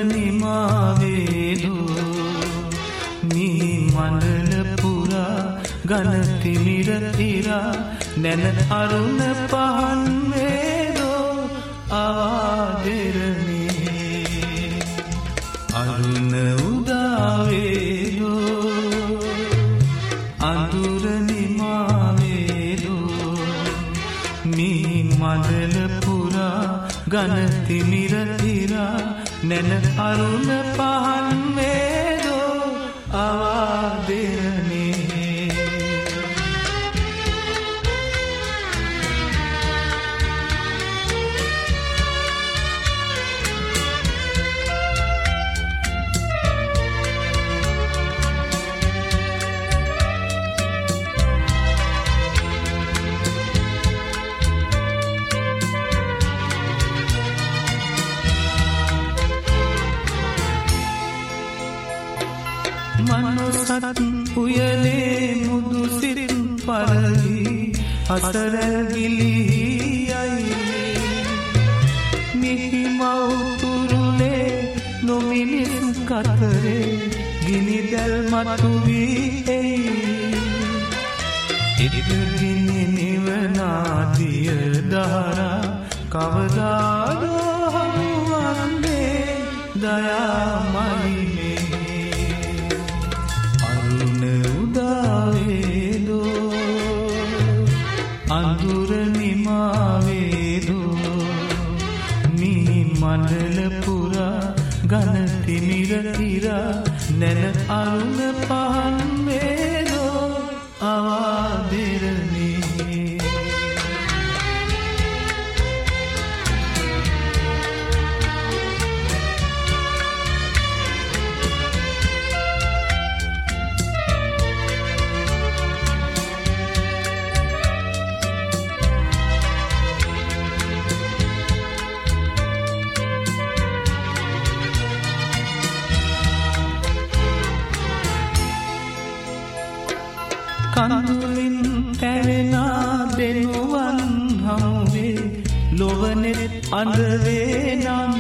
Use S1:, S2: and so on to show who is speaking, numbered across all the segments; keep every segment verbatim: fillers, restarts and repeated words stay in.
S1: නිමාවේදෝ මී මණ්ඩල පුරා ගන තිමිර තිරා නැන අරුණ පහන් වේදෝ ආදරණේ අරුණ උදාවේදෝ අඳුර නිමාවේදෝ මී මණ්ඩල පුරා ගන තිමිර තිරා නැන අරුණ පහන් වේදෝ ආදරණේ මනසත් උයනේ මුදු සිත් පරවි අසරල් ගිලියයි මිහි මවුතුරුලේ නොමිනිස් කතරේ ගිනිදැල් මතුවී එයි ඉදිරිගිනි නිවනාදිය දහරා කවදාදෝ හමුවන්නේ දයාමයි අඳුර නිමාවේදෝ මී මණ්ඩල පුරා ගන තිමිර තිරා නැන අරුණ පහන් වේදෝ ආදරණේ කඳුලින් පැවෙනා දෙනුවන් හමුවේ ලොවනෙත් අඳවේ නම්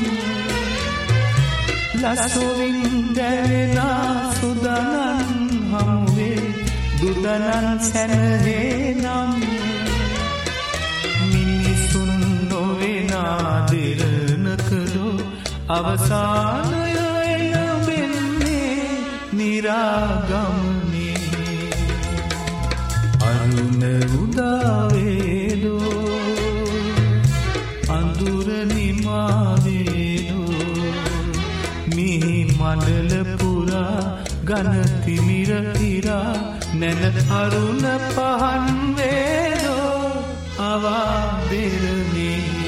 S1: ලස්සොවින් දැවෙනා සුදනන් හමුවේ දුදනන් සැනවේ නම් මිනිසුන් නොවෙනා දෙරනකලෝ අවසානය එළඹෙන්නේ නිරාගමනේ අරුණ උදාවේදෝ අඳුර නිමාවේදෝ මී මණ්ඩල පුරා ගන තිමිර තිරා නැන අරුණ පහන් වේදෝ ආදරණේ